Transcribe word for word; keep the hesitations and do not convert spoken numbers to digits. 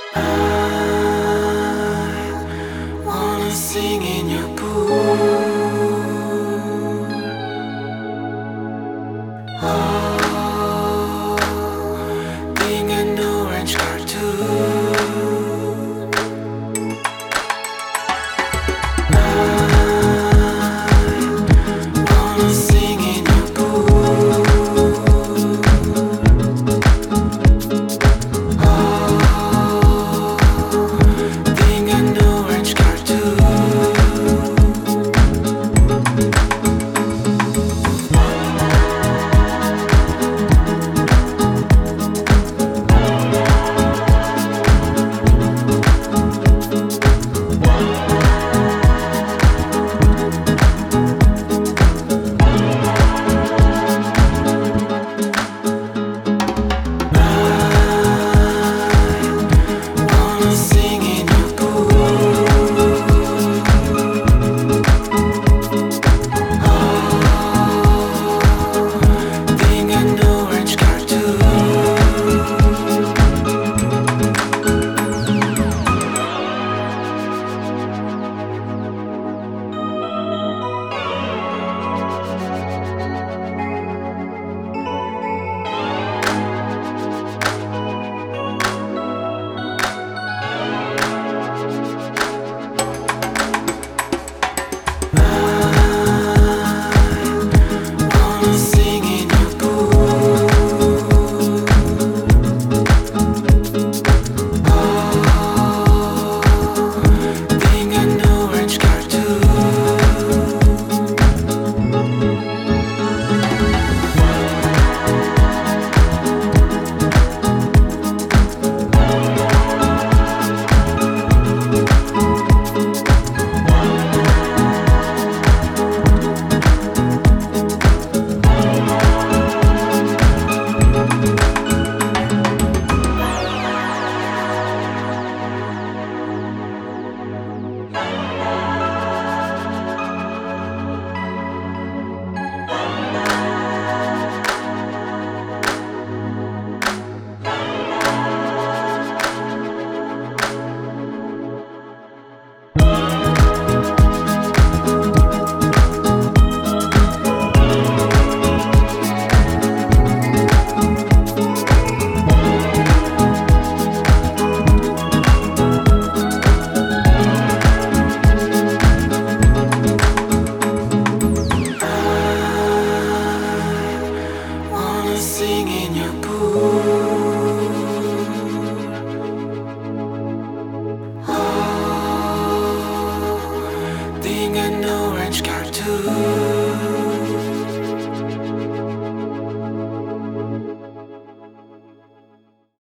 I wanna sing in your pool. Oh, being an orange cartoon. I wanna sing in your pool. Being an orange cartoon. Wanna sing in your pool. Being an orange cartoon. Wanna sing in your pool. Being an orange cartoon. Wanna sing in your pool. Oh, being an orange cartoon.